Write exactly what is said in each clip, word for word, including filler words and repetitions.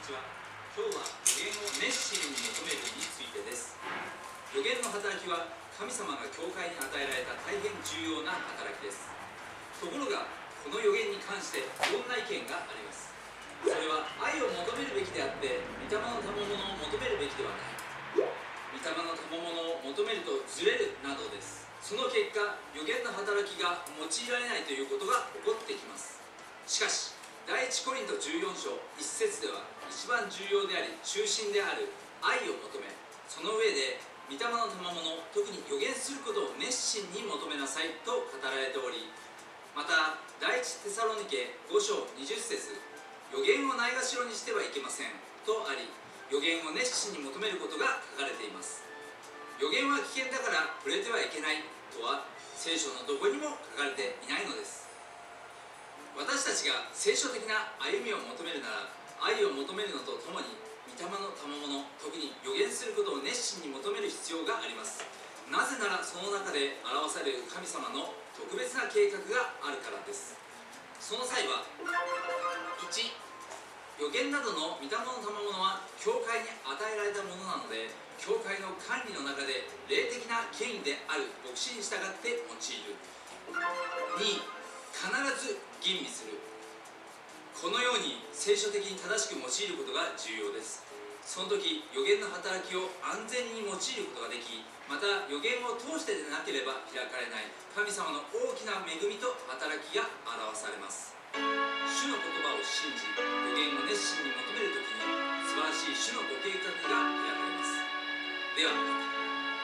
ちは。今日は予言を熱心に求めるについてです。予言の働きは神様が教会に与えられた大変重要な働きです。ところがこの予言に関していろんな意見があります。それは愛を求めるべきであって御霊の賜物を求めるべきではない。御霊の賜物を求めるとずれるなどです。その結果、予言の働きが用いられないということが起こってきます。しかし第一コリントじゅうよん章いち節では一番重要であり中心である愛を求め、その上で御霊の賜物、特に予言することを熱心に求めなさいと語られており、また第一テサロニケご章にじゅっ節、予言をないがしろにしてはいけませんとあり、予言を熱心に求めることが書かれています。予言は危険だから触れてはいけないとは聖書のどこにも書かれていないのです。私たちが聖書的な歩みを求めるなら、愛を求めるのとともに御霊の賜物、特に予言することを熱心に求める必要があります。なぜならその中で表される神様の特別な計画があるからです。その際は、いち、予言などの御霊の賜物は教会に与えられたものなので、教会の管理の中で霊的な権威である牧師に従って用いる。に、必ず吟味する。このように聖書的に正しく用いることが重要です。その時、予言の働きを安全に用いることができ、また予言を通してでなければ開かれない神様の大きな恵みと働きが表されます。主の言葉を信じ、予言を熱心に求めるときに素晴らしい主のご計画が開かれます。ではまた。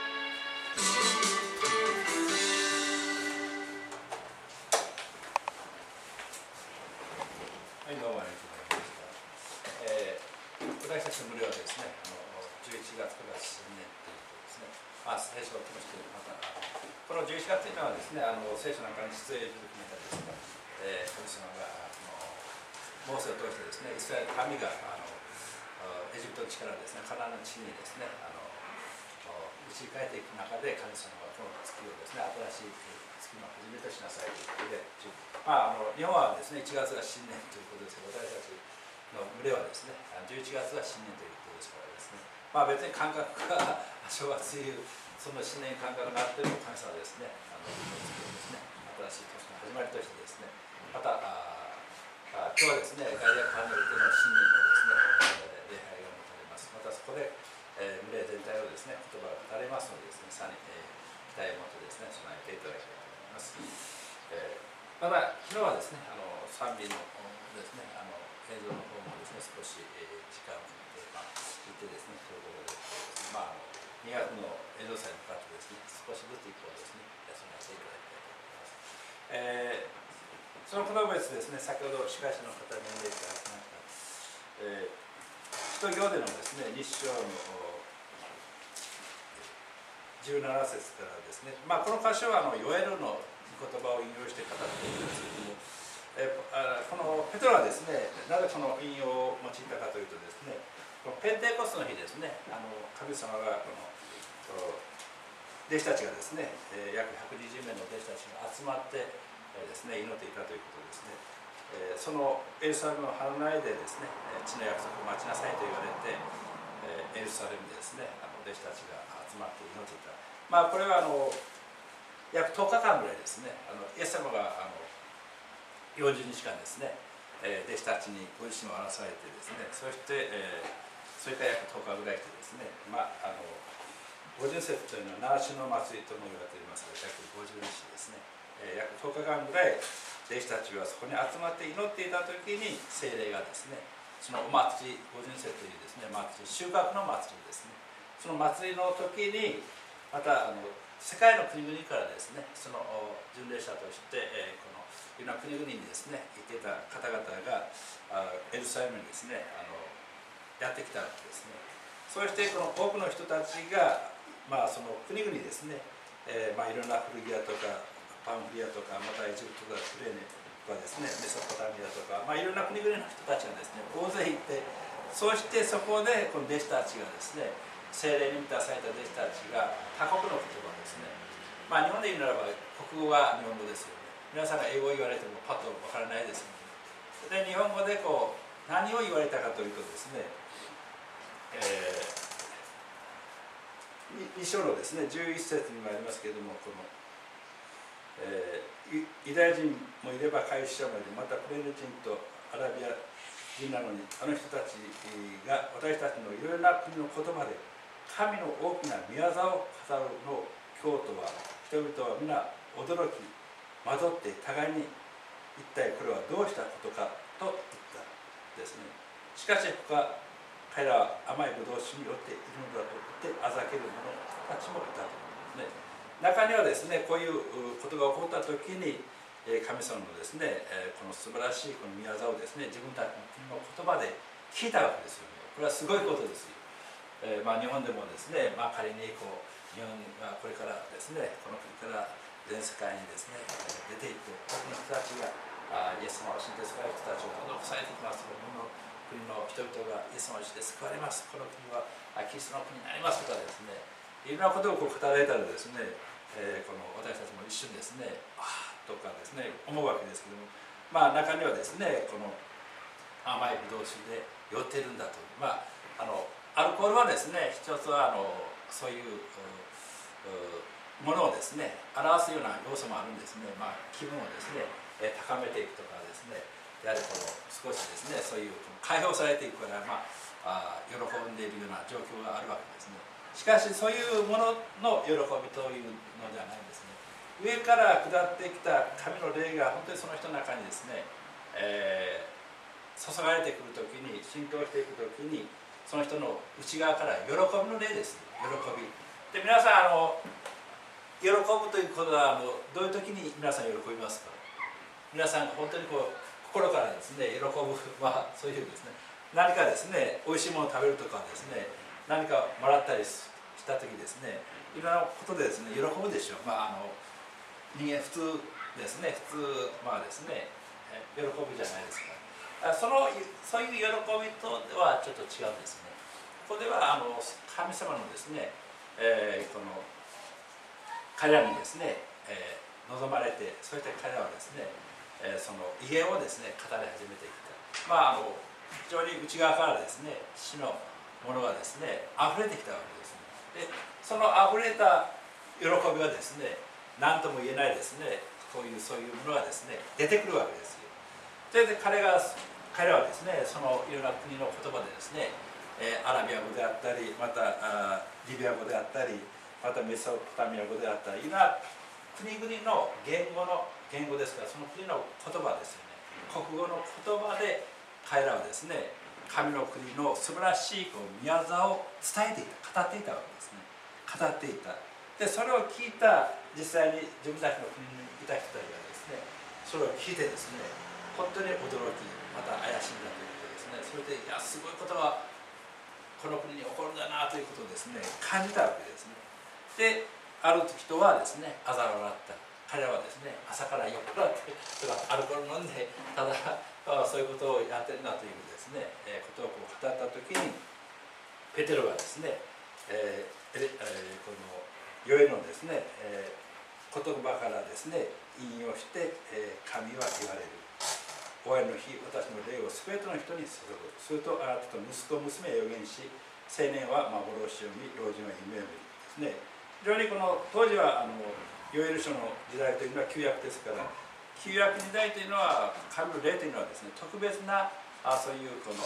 はい、どうもありがとうございました。えー、私たちの群れはですね、あのじゅういちがつから新年ということですね、まあ、聖書を通してまた、このじゅういちがつというのはですね、あの聖書なんかに出演する決めたですね、えー、神様があのモーセを通してですね、イスラエル神があのエジプトの地からですね、カナンの地にですね、あの導き換えていく中で神様はこの月をですね、新しい月の始めとしなさいということで、まあ、あの日本はですね、いちがつが新年ということですけど、私たちの群れはですね、じゅういちがつが新年ということですからですね、まあ、別に感覚が正月というその新年感覚があっても神様はですね、あのですね、新しい年の始まりとしてですね、またああ今日はですね、ガイアカーネルでの新年のですね、礼拝が持たれます。またそこで、えー、群れ全体をですね、言葉が語れますのでですね、さらに、えー、期待を持ってですね、備えていただきたいと思います。えーまだ昨日はですね、あの賛美のですね、あの映像の方もですね、少し、えー、時間をかけて、まあ、行ってですね、ということで、まあ、あのにがつの映像祭に向かってですね、少しずつ一歩をですね、休ませていただきたいと思います。えー、そのこと別ですね、先ほど司会者の方に呼んでいただきました、えー、使徒行伝のですね、日章のじゅうなな節からですね、まあ、この箇所はあのヨエルの言葉を引用して語っているんですけども、えあこのペトロはですね、なぜこの引用を用いたかというとですね、このペンテコステの日ですね、あの神様がこの弟子たちがですね、約ひゃくにじゅうめいの弟子たちが集まってですね、祈っていたということですね。そのエルサレムの花苗でですね、地の約束を待ちなさいと言われて、エルサレムでですね、あの弟子たちが集まって祈っていた。まあこれはあの約とおかかんぐらいですね、あのイエス様があのよんじゅうにちかんですね、えー、弟子たちにご自身を表されてですね、そして、えー、それから約とおかぐらいしてですね、まあ、あの五巡節というのは習志野祭りとも言われていますが、約ごじゅうにちですね、えー、約とおかかんぐらい弟子たちはそこに集まって祈っていた時に聖霊がですね、そのお祭り、五巡節というですね、祭り、収穫の祭りですね、その祭りの時にまたあの世界の国々からですね、その巡礼者として、えー、このいろんな国々にですね、行っていた方々がエルサレムにですね、あのやってきたわけですね。そしてこの多くの人たちが、まあ、その国々ですね、えーまあ、いろんな古着屋とかパンフリアとか、またエジプトとかクレーネとかですね、メソポタミアとか、まあ、いろんな国々の人たちがですね、大勢いて、そしてそこでこの弟子たちがですね、聖霊に満たされた弟子たちが他国の言葉ですね、まあ日本で言うならば国語は日本語ですよね。皆さんが英語を言われてもパッとわからないですよね。で日本語でこう何を言われたかというとですね、えー、に章のですねじゅういっ節にもありますけれども、この、えー、ユダヤ人もいれば回収者もいる、またプレーネ人とアラビア人なのに、あの人たちが私たちのいろいろな国の言葉で神の大きな御業を語るのを今日とは、人々は皆驚き惑って互いに一体これはどうしたことかと言ったですね。しかし他彼らは甘いブドウ酒によっているのだと言ってあざける者たちもいたというですね。中にはですね、こういうことが起こった時に神様のですね、この素晴らしいこの御業をですね、自分たちの言葉で聞いたわけですよね。これはすごいことですよ。えー、まあ日本でもですね、まあ、仮にこう日本がこれからですね、この国から全世界にですね出ていって多くの人たちがあイエス様を信じて救われる人たちがどんどん増えていきます。日本の国の人々がイエス様を信じて救われます。この国はキリストの国になりますとかですね、いろんなことをこう語られたらですね、えー、この私たちも一瞬ですね、ああとかですね思うわけですけども、まあ中にはですね、この甘いブドウ酒で酔っているんだと、まああのアルコールはですね、一つはあのそういうものをですね表すような要素もあるんですね。まあ気分をですね高めていくとかですね、やはりこの少しですねそういう解放されていくから、まあ、あ喜んでいるような状況があるわけですね。しかしそういうものの喜びというのではないんですね。上から下ってきた神の霊が本当にその人の中にですね、えー、注がれてくるときに、浸透していくときに、その人の内側から喜びの霊です。喜びで、皆さんあの喜ぶということはあのどういう時に皆さん喜びますか？皆さんが本当にこう心からですね喜ぶ、まあそういうですね、何かですねおいしいものを食べるとかですね、何かもらったりした時ですね、いろんなことでですね喜ぶでしょう。まああの人間普通ですね、普通まあですね喜ぶじゃないですか。そのそういう喜びとはちょっと違うんですね。ここではあの神様のですね、えー、この彼らにですね、えー、望まれて、そういった彼らはですね、えー、その威厳をですね語り始めていった。まああの非常に内側からですね死のものがですね溢れてきたわけですね。でその溢れた喜びがですね何とも言えないですね、こういうそういうものがですね出てくるわけですよ。で彼が彼らはですねそのいろんな国の言葉でですね、えー、アラビア語であったり、またあリビア語であったり、またメソポタミア語であったり、いろんな国々の言語の言語ですから、その国の言葉ですよね、国語の言葉で彼らはですね神の国の素晴らしいこう宮沢を伝えていた、語っていたわけですね。語っていた。でそれを聞いた実際に自分たちの国にいた人たちがですねそれを聞いてですね本当に驚き、また怪しんだということですね。それでいやすごいことがこの国に起こるんだなということをですね感じたわけですね。である人はですね嘲笑った。彼らはですね朝から酔っ払ってとかアルコール飲んでただそういうことをやってるなというですね、えー、ことをこう語った時にペテロがですね、えーえー、このヨエのですね、えー、言葉からですね引用して、えー、神は言われる。終わりの日、私の霊をすべての人に注ぐ。するとあなたと息子娘へ予言し、青年は幻を見、老人は夢を見るですね。非常にこの当時はあのヨエル書の時代というのは旧約ですから、旧約時代というのは神の霊というのはですね特別なあそういうこの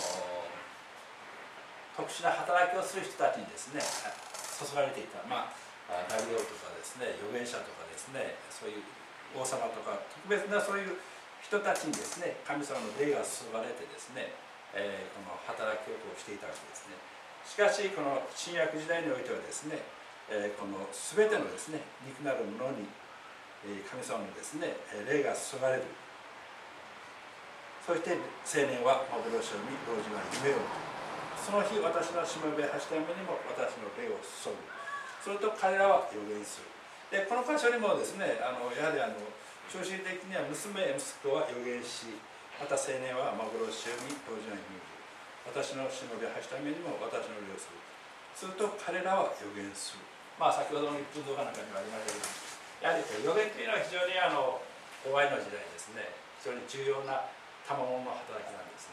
特殊な働きをする人たちにですね注がれていた。まあダビデとかですね預言者とかですね、そういう王様とか特別なそういう人たちにですね神様の霊が注がれてですね、えー、この働きをこうしていたわけですね。しかしこの新約時代においてはですね、えー、この全てのですね肉なるものに、えー、神様のですね霊が注がれる。そして青年は幻を見、老人は夢を見る。その日私のしもべはしためにも私の霊を注ぐ。それと彼らは予言する。でこの箇所にもですねあのやはりあの調子的には娘息子は予言し、また青年は幻を見、老人は夢を見る。私のしもべはしためにも私の霊を注ぐ。すると彼らは予言する。まあ先ほどの一分動画の中にもありましたけど、やはり予言というのは非常にあの終わりの時代ですね非常に重要な賜物の働きなんですね。まあ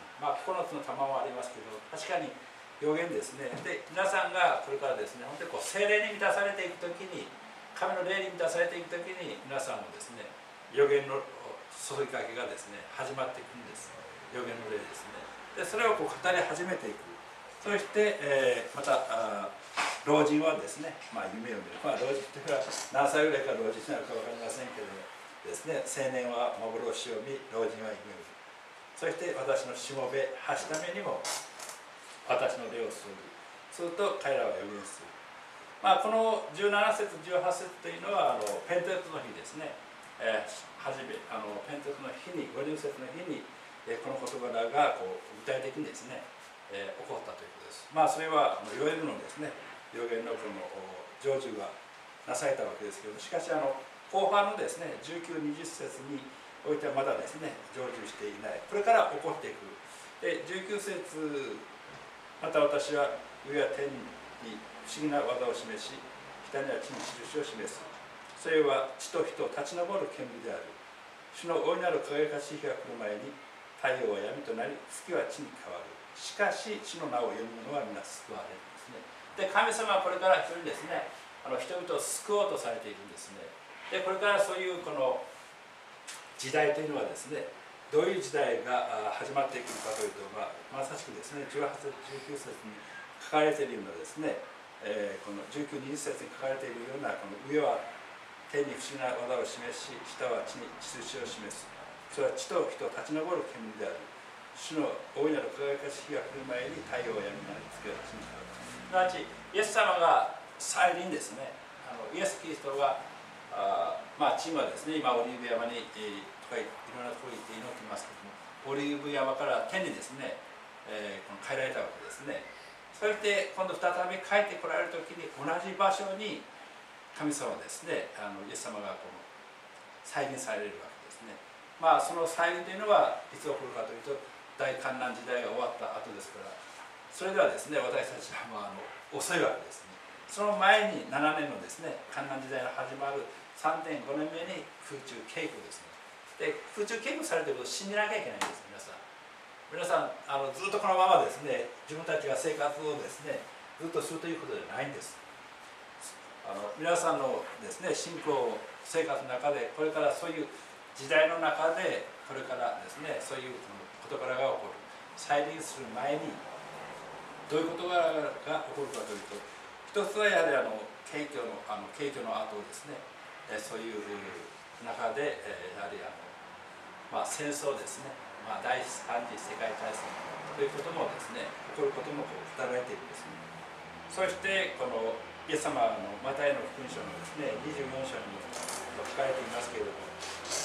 ここのつの玉もありますけど、確かに予言ですね。で皆さんがこれからですね、本当にこう聖霊に満たされていくときに、神の霊に満たされていくときに、皆さんもですね、予言の注ぎかけがですね始まっていくんです。予言の霊ですね。でそれをこう語り始めていく。そして、えー、また老人はですね、まあ、夢を見る、まあ、老人というのは何歳ぐらいから老人になるか分かりませんけれどもですね、青年は幻を見、老人は夢を見る。そして私のしもべ、はしためにも私の霊を注ぐ。すると彼らは予言する。まあ、このじゅうなな節、じゅうはち節というのはあのペンテコステの日ですね、えー、初めあのペンテコステの日に、ごじゅう節の日に、えー、この言葉がこう具体的にですね、えー、起こったということです。まあそれはヨエルのですね、予言のこの成就がなされたわけですけど、しかしあの後半のですねじゅうきゅう、にじゅう節においてはまだですね成就していない。これから起こっていく。でじゅうきゅう節、また私は上や天に不思議な技を示し、北には地に印を示す。それは地と人立ち上る煙である。主の大いなる輝かしい日が来る前に、太陽は闇となり、月は地に変わる。しかし主の名を呼ぶ者は皆救われるんですね。で神様はこれから一人ですね、あの人々を救おうとされているんですね。でこれからそういうこの時代というのはですね、どういう時代が始まっていくのかというと、まあ、まさしくですねじゅうはち節、じゅうきゅう節に書かれているようなですね、えー、このじゅうきゅう、にじゅう節に書かれているような、この上は天に不思議な技を示し、下は地に印を示す。それは地と人立ち上る煙である。主の大いなる輝かしい日が来る前に太陽は闇になり、月は地に変わる。すなわちイエス様が再臨ですね、あのイエス・キリストがあまあチームはですね、今オリーブ山に、えー、とかいろんなところに行って祈ってますけども、オリーブ山から天にですね、えー、この帰られたわけですね。そして今度再び帰ってこられる時に同じ場所に神様ですね、あのイエス様がこの再臨されるわけですね。まあその再臨というのはいつ起こるかというと、大観覧時代が終わった後ですから、それではですね私たちはまああの遅いわけですね。その前にななねんのですね観覧時代が始まる さんてんご 年目に空中警護ですね。で空中警護されていることを信じなきゃいけないんです。皆さん皆さんあのずっとこのままですね自分たちが生活をですねずっとするということではないんです。あの皆さんのですね信仰生活の中で、これからそういう時代の中でこれからですねそういう事柄が起こる。再臨する前にどういう事柄が起こるかというと、一つはやはりあの景挙のあの景挙の後ですね、そういう中でやはりあの、まあ、戦争ですね、まあ、第三次世界大戦ということもですね起こることもこう語られているんですね。そしてこのイエス様のマタイの福音書のですねにじゅうよん章にも書かれていますけれども、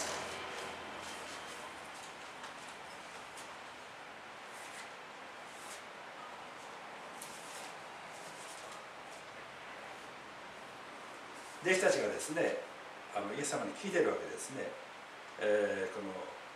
弟子たちがですねあのイエス様に聞いてるわけですね。えー、この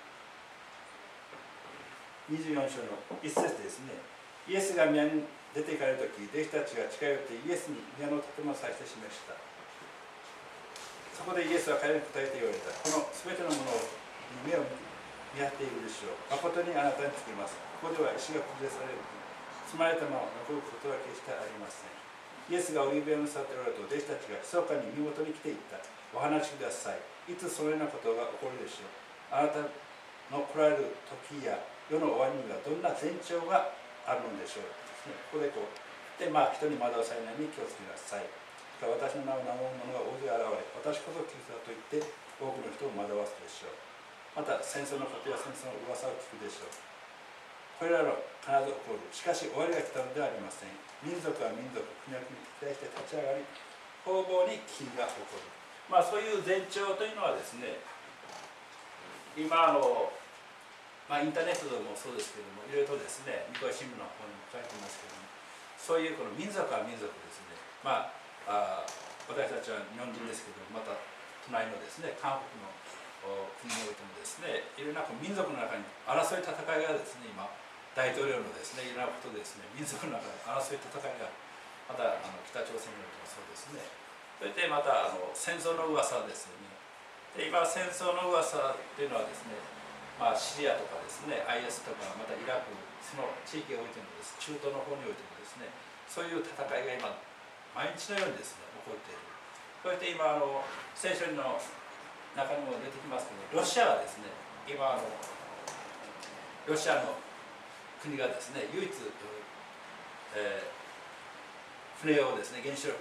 にじゅうよん章の一節ですね、イエスが宮に出て行かれる時、弟子たちが近寄ってイエスに宮の建物を指して示した。そこでイエスは彼に答えて言われた。この全てのものに目を見張っているでしょう。誠にあなたにつきます。ここでは石が崩れされる。積まれたまま残ることは決してありません。イエスがオリーブ山に座っておられると、弟子たちが密かに身元に来ていった。お話しください。いつそのようなことが起こるでしょう。あなたの来られる時や世の終わりにはどんな前兆があるのでしょう。ここでこうで、まあ、人に惑わされないように気をつけなさい。私の名を名乗る者が大勢現れ、私こそキリストだと言って多くの人を惑わすでしょう。また戦争のことや戦争の噂を聞くでしょう。これらの必ず起こる。しかし終わりが来たのではありません。民族は民族、国は国に期待して立ち上がり、方々に危機が起こる。まあそういう前兆というのはですね、今あの、まあ、インターネットでもそうですけれども、いろいろとですね、三河新聞の方にも書いていますけれども、そういうこの民族は民族ですね、まあ、あ私たちは日本人ですけれども、また隣のですね、韓国の国においてもですね、いろんな民族の中に争い戦いがですね、今、大統領のですね、いろんなことでですね、民族の中で争い戦いが、またあの北朝鮮においてもそうですね、それでまたあの戦争の噂ですよね。で今、戦争の噂というのはですね、まあ、シリアとかですね、アイエス とか、またイラク、 その地域においてもです、中東の方においてもですね、そういう戦いが今毎日のようにですね起こっている。そして今あの聖書の中にも出てきますけど、ロシアはですね、今あのロシアの国がですね、唯一、えー、船をですね、原子力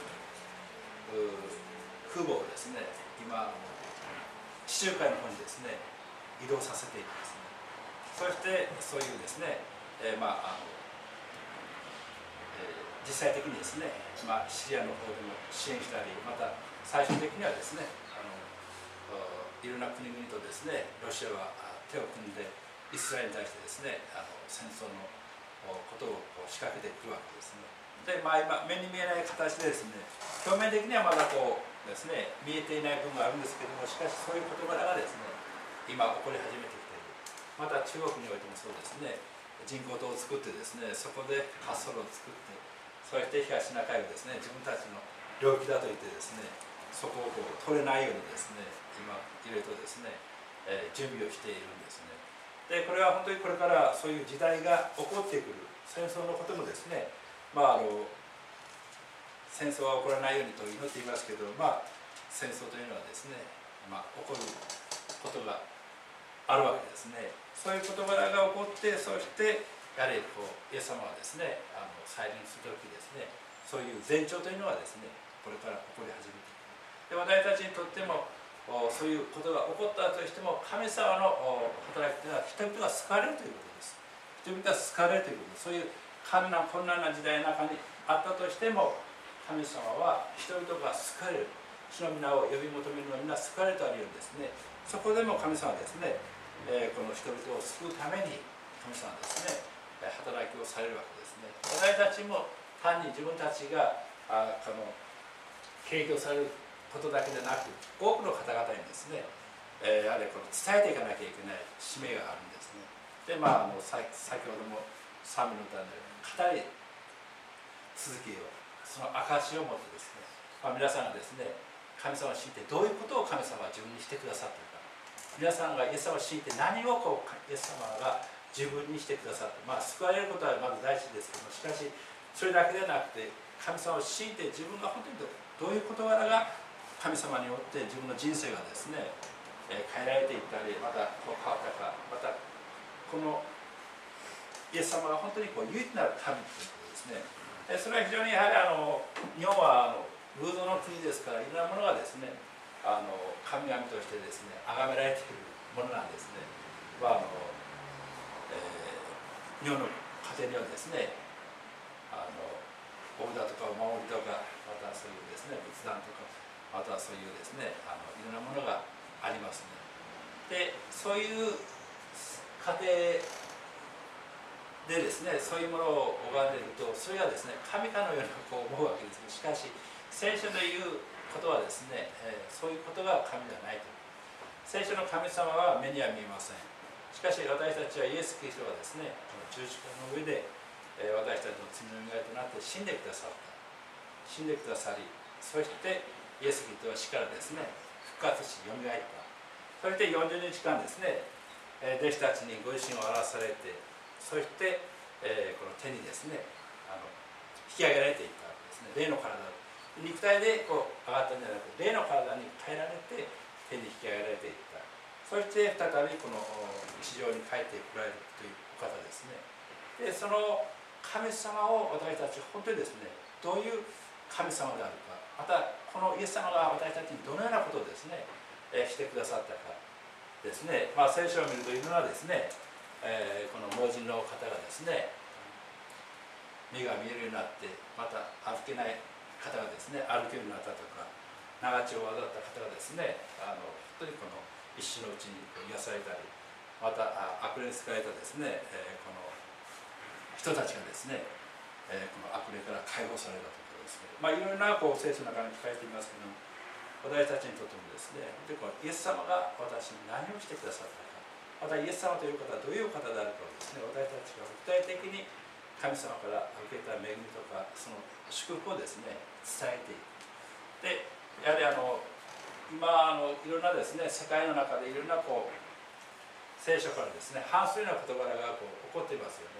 空母をですね、今地中海の方にですね移動させているんですね。そしてそういうですね、えー、まああの、えー、実際的にですね、まあ、シリアの方でも支援したり、また最終的にはですね、あのいろんな国々とですね、ロシアは手を組んでイスラエルに対してですね、あの戦争のことをこう仕掛けてくるわけですね。で、まあ、今目に見えない形でですね、表面的にはまだこうですね、見えていない部分があるんですけども、しかしそういう事柄がですね、今起こり始めてきている。また中国においてもそうですね、人工島を作ってですね、そこで滑走路を作って、そして東シナ海をですね、自分たちの領域だと言ってですね、そこをこう取れないようにですね、今いろいろとですね、えー、準備をしているんですね。で、これは本当にこれからそういう時代が起こってくる、戦争のこともですね、まああの戦争は起こらないようにと祈っていますけど、まあ戦争というのはですね、まあ、起こることがあるわけですね。そういう事柄が起こって、そしてやはりこうイエス様はですね、あの再臨する時ですね、そういう前兆というのはですね、これから起こり始めていく。で、私たちにとってもそういうことが起こったとしても、神様の働きというのは人々が救われるということです。人々が救われるということです。そういう困難困難な時代の中にあったとしても、神様は人々が救われる、主の皆を呼び求めるのみんな救われるとあるようにですね、そこでも神様はですね、えー、この人々を救うために神様はですね、働きをされるわけですね。私たちも単に自分たちがあこの提供されることだけでなく、多くの方々にですね、えー、やはりこの伝えていかなきゃいけない使命があるんですね。で、まあ、あの先ほども賛美の歌で語り続けよう、その証を持ってですね、まあ、皆さんがですね、神様を信じてどういうことを神様は自分にしてくださっているか、皆さんがイエス様を信じて何をこうイエス様が自分にしてくださって、まあ、救われることはまず大事ですけども、しかしそれだけではなくて、神様を信じて自分が本当にどういう事柄が神様によって自分の人生がですね、えー、変えられていったり、またこう変わったか、またこのイエス様が本当にこう唯一なる神ということですね。えー、それは非常にやはりあの日本はあの偶像の国ですから、いろんなものがですね、あの神々としてですね崇められているものなんですね。まああのえー、日本の家庭にはですね、あのお札とかお守りとか、またそういうですね仏壇とか、またそういうですねあのいろんなものがありますね。で、そういう家庭でですね、そういうものを拝んでいると、それはですね神かのようにこう思うわけです。しかし聖書で言うことはですね、えー、そういうことが神ではないと。聖書の神様は目には見えません。しかし私たちはイエス・キリストがですね、十字架の上で、えー、私たちの罪の願いとなって死んでくださった。死んでくださり、そしてイエス・キリストは死からですね復活し、よみがえった。そしてよんじゅうにちかんですね、えー、弟子たちにご自身を表されて、そして、えー、この手にですねあの引き上げられていったわけですね。霊の体、肉体でこう上がったんじゃなくて、霊の体に変えられて手に引き上げられていった。そして再びこの地上に帰ってこられるというお方ですね。で、その神様を私たち本当にですね、どういう神様であるか、またこのイエス様が私たちにどのようなことをですね、えー、してくださったかですね。まあ聖書を見るといろんなですね、えー、この盲人の方がですね、目が見えるようになって、また歩けない方がですね歩けるようになったとか、長血を患った方がですね、あの本当にこの一瞬のうちに癒されたり、また悪霊に疲れたですね、えー、この人たちがですね、えー、この悪霊から解放されたところですね。まあいろいろなこう聖書の中に書かれていますけども、私たちにとってもですね、でこのイエス様が私に何をしてくださったか、またイエス様という方はどういう方であるかをですね、私たちが具体的に神様から受けた恵みとか、その祝福をですね伝えていく。で、やはりあの今あのいろんなですね世界の中でいろんなこう聖書からですね反するような事柄がこう起こっていますよね。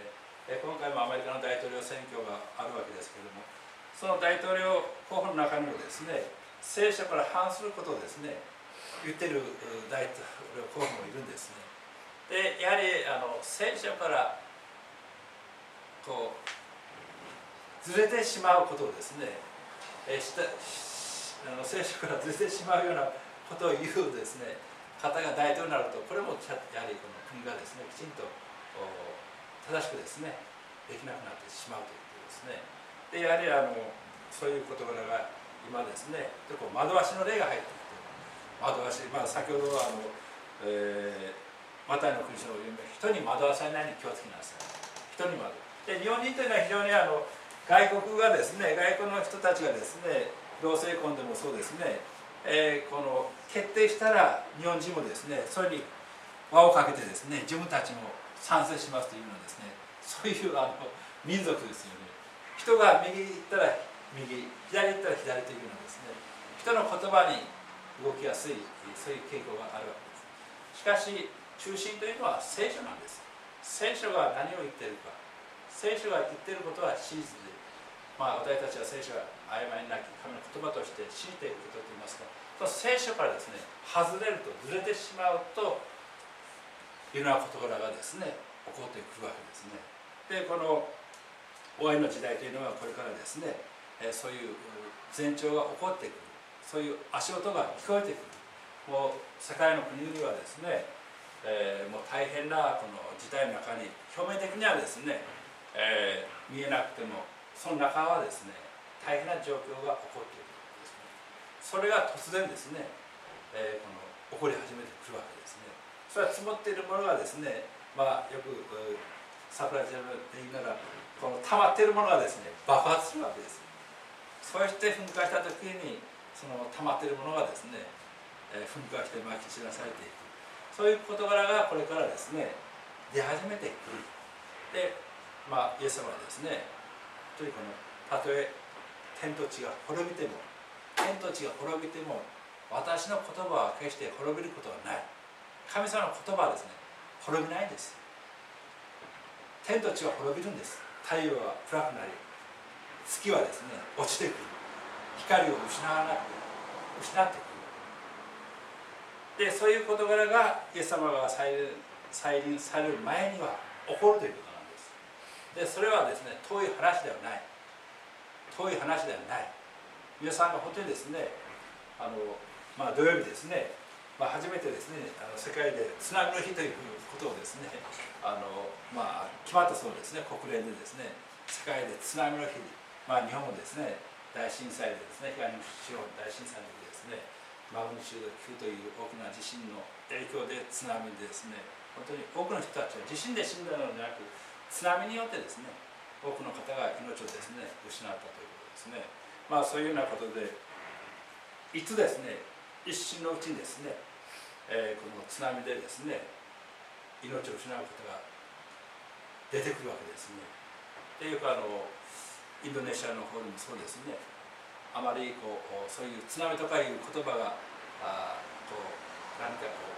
え今回もアメリカの大統領選挙があるわけですけれども、その大統領候補の中にもですね、聖書から反することをですね言ってる大統領候補もいるんですね。でやはりあの聖書からこうずれてしまうことをですね、えしたあの聖書からずれてしまうようなことを言うですね方が大統領になると、これもやはりこの国がですねきちんと正しくですねできなくなってしまうということですね。でやはりあのそういう事柄が今ですね、こう惑わしの例が入ってきて、惑わし、まあ、先ほどあの、えー、マタイの福音書を読む人に惑わされないように気をつけなさい。人に惑わで日本人というのは非常にあの外国がですね、外国の人たちがですね、同性婚でもそうですね、えー、この決定したら日本人もですねそれに輪をかけてですね自分たちも賛成しますというのはですね、そういうあの民族ですよね。人が右行ったら右、左行ったら左というようなですね、人の言葉に動きやすいそういう傾向があるわけです。しかし中心というのは聖書なんです。聖書が何を言っているか、聖書が言っていることは真実で、まあ、私たちは聖書が曖昧なき神の言葉として信じていることといいますか、その聖書からですね外れるとずれてしまうといろんな事柄がですね起こってくるわけですね。でこの終わりの時代というのはこれからですね、えー、そういう前兆が起こってくる、そういう足音が聞こえてくる。もう世界の国々はですね、えー、もう大変なこの時代の中に表面的にはですね、えー、見えなくてもその中はですね大変な状況が起こっているですね。それが突然ですね、えー、この起こり始めてくるわけですね。それは積もっているものがですね、まあよくサプライズで言いながらこの溜まっているものがですね爆発するわけです。そして噴火した時にその溜まっているものがですね、えー、噴火してまき散らされていく、そういう事柄がこれからですね出始めてくる。でまあイエス様はですね、とにかくたとえ天と地が滅びても天と地が滅びても私の言葉は決して滅びることはない。神様の言葉はですね滅びないんです。天と地は滅びるんです。太陽は暗くなり、月はですね落ちてくる、光を失わなく失ってくる。でそういう事柄がイエス様が再臨、再臨される前には起こるということなんです。でそれはですね遠い話ではない、遠い話ではない。皆さんが本当にですね、あの、まあ、土曜日ですね、まあ、初めてですねあの世界で津波の日ということをですねあの、まあ、決まったそうですね、国連でですね世界で津波の日、まあ、日本もですね大震災でですね東日本大震災の時ですねマグニチュードきゅうという大きな地震の影響で津波でですね本当に多くの人たちは地震で死んだのではなく津波によってですね多くの方が命をですね失ったということですね。まあそういうようなことでいつですね一瞬のうちにですね、えー、この津波でですね命を失う方が出てくるわけですね。でよくあのインドネシアの方でもそうですね、あまりこうそういう津波とかいう言葉があこう何かこ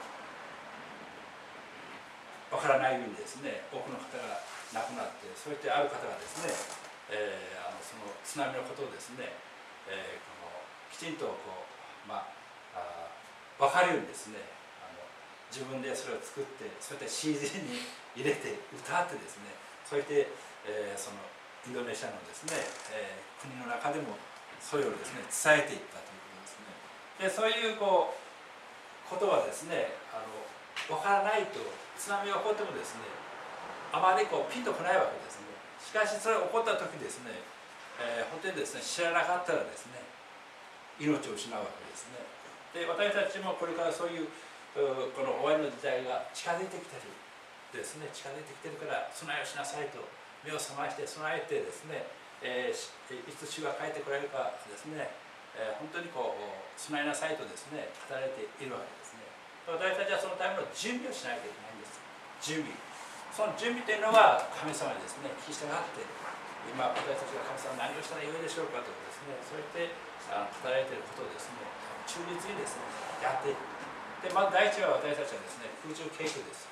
うわからないようにですね多くの方が亡くなって、そうやってある方がですね、えー、あのその津波のことをですね、えー、このきちんとこうまあ分かるようにですねあの自分でそれを作って、そうやって シーディー に入れて歌ってですね、そうやって、えー、そのインドネシアのですね、えー、国の中でもそれをですね伝えていったということですね。でそういうこうことはですねあの分からないと津波が起こってもですねあまりこうピンとこないわけですね。しかしそれが起こった時ですね、えー、本当にですね知らなかったらですね命を失うわけですね。で私たちもこれからそういうこの終わりの時代が近づいてきてるですね、近づいてきてるから備えをしなさいと目を覚まして備えてですね、えー、いつ主が帰ってこられるかですね、えー、本当にこう備えなさいとですね語られているわけですね。私たちはそのための準備をしなきゃいけないんです。準備、その準備というのは神様にですね聞き従って今私たちが神様何をしたらよいでしょうかとかですね、そうやってあの語られていることをですね忠実にですねやっていく。でまず第一は私たちはですね空中警戒です。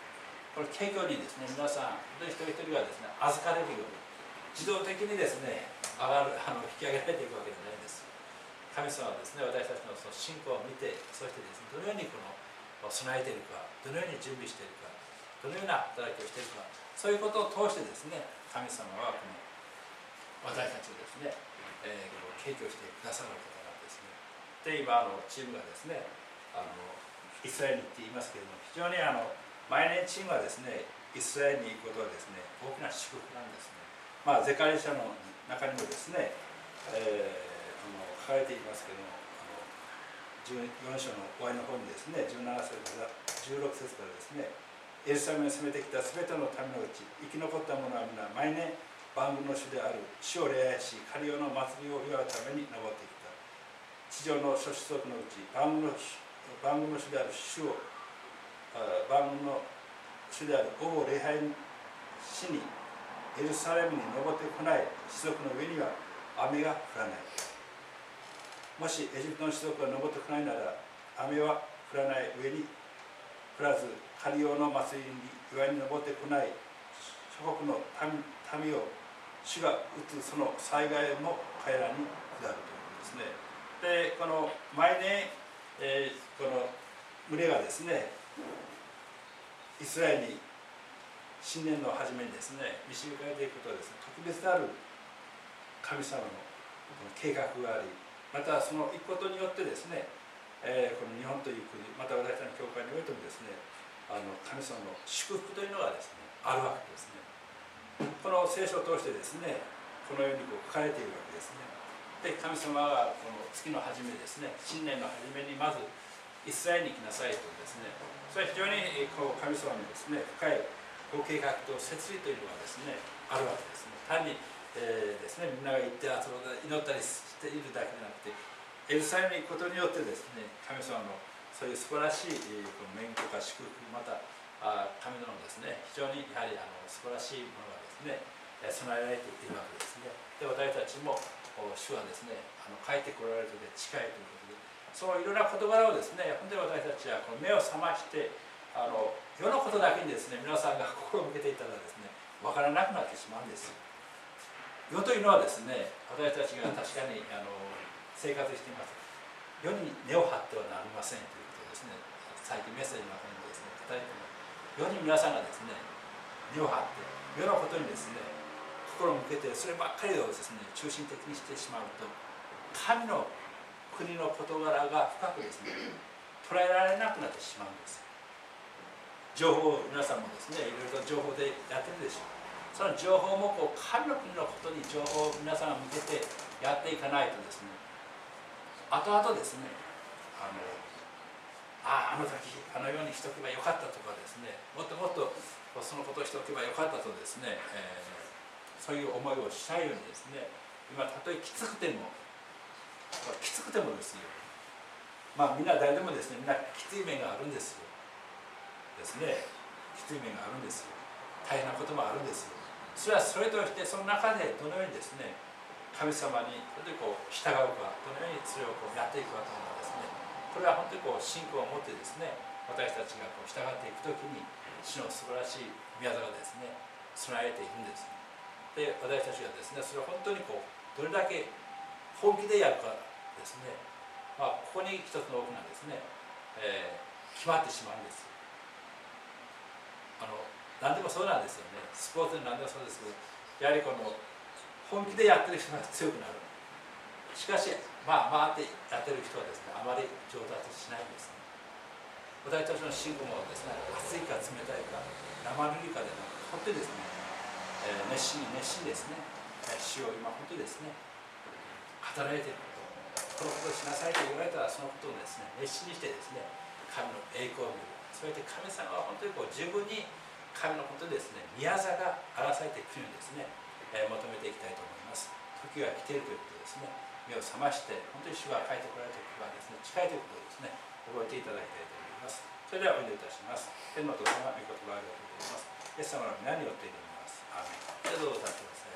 この景況にですね、皆さん一人一人がですね預かれるように自動的にですね上がるあの引き上げられていくわけじゃないんです。神様はですね、私たちのその信仰を見て、そしてですね、どのようにこの備えているか、どのように準備しているか、どのような働きをしているか、そういうことを通してですね、神様はこの私たちをですね、えー、こう景況してくださる方なんですね。で、今あのチームがですね、あのイスラエルに行っていますけれども、非常にあの毎年チームはですね、イスラエルに行くことはですね、大きな祝福なんですね。まあ、ゼカリ書の中にもですね、えーあの書かれていますけれども、あのじゅうよん章の終わりの方にですね、じゅうなな節からじゅうろく節からですね、エルサレムに攻めてきたすべての民のうち生き残った者は皆毎年万軍の主である主を礼拝し、カリオの祭りを祝うために登ってきた。地上の諸子族のうち万軍の万軍の主である主を万軍の主である王を礼拝しにエルサレムに登ってこない子族の上には雨が降らない。もしエジプトの子族が登ってこないなら雨は降らない上に降らず、カリオの祭りに祝いに登ってこない諸国の民, 民を主が打つその災害も彼らに下るということですね。で、この毎年、えー、この群れがですね、イスラエルに新年の初めにですね導かれていくことはですね、特別である神様の計画があり、またその行くことによってですね、えー、この日本という国、また私たちの教会においてもですね、あの神様の祝福というのがですねあるわけですね。この聖書を通してですね、このようにこう書かれているわけですね。で、神様がこの月の初めですね、新年の初めにまずイスラエルに行きなさいとですね、それは非常にこう神様のですね深いご計画と摂理というのがですねあるわけですね。単に、えー、ですねみんなが行ってあそこで祈ったりしているだけでなくて、エルサレムに行くことによってですね、神様のそういう素晴らしいこの免許か祝福、またあ神のですね非常にやはりあの素晴らしいものがですね備えられているわけですね。で、私たちも主はですねあの帰ってこられるとで近いということで、そのいろんな事柄をですね本当に私たちはこの目を覚ましてあの世のことだけにですね皆さんが心を向けていたらですね分からなくなってしまうんです。世というのはですね、私たちが確かにあの生活しています。世に根を張ってはなりませんということですね。最近メッセージの中にですね語られています。世に皆さんがですね根を張って世のことにですね心を向けてそればっかりをですね中心的にしてしまうと、神の国の事柄が深くですね捉えられなくなってしまうんです。情報を皆さんもですねいろいろと情報でやってるでしょう。その情報もこう神の国のことに情報を皆さんが向けてやっていかないとですね、後々ですねあのあああの時あのようにしておけばよかったとかですね、もっともっとそのことをしておけばよかったとですね、えー、そういう思いをしないようにですね、今たとえきつくてもきつくてもですよ、まあみんな誰でもですねみんなきつい面があるんですよですね、きつい面があるんですよ、大変なこともあるんですよ。それはそれとしてその中でどのようにですね神様に本当にこう従うか、どのようにそれをこうやっていくかというのはですね、これは本当にこう信仰を持ってですね私たちがこう従っていくときに主の素晴らしい宮座がですね備えているんです。で、私たちがですねそれを本当にこうどれだけ本気でやるかですね、まあ、ここに一つの大きなですね、えー、決まってしまうんです。あの何でもそうなんですよね。スポーツで何でもそうですけど、やはりこの本気でやってる人が強くなる。しかしまあ回ってやってる人はですねあまり上達しないんですね。私たちの信仰もですね熱いか冷たいか生ぬるいかでなく、本当にですね、えー、熱心に熱心ですね、主を今本当にですね働いていること、このことをしなさいと言われたらそのことをですね熱心にしてですね神の栄光を見る。それで神様は本当にこう十分に神のことでですね宮座が表されていくようにですね、えー、求めていきたいと思います。時が来ているということですね。目を覚まして本当に主が書いてこられた時はですね近いということをですね覚えていただきたいと思います。それではお祈りいたします。天のお父様、御言葉ありがとうございます。イエス様の皆によって祈ります。アーメン。どうぞ立ってください。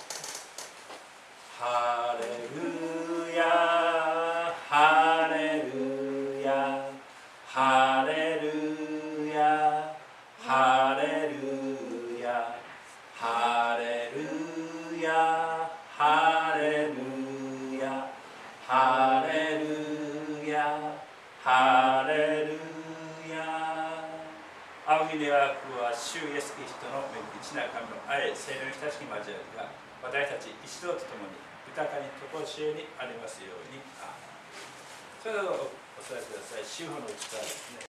ハレルヤハレルヤハレルヤハレルヤ主イエス・キリストの恵み、父なる神の愛、聖霊の親しき交わりが私たち一同と共に豊かにとこしえにありますように。それではお伝えください。主法の内からですね。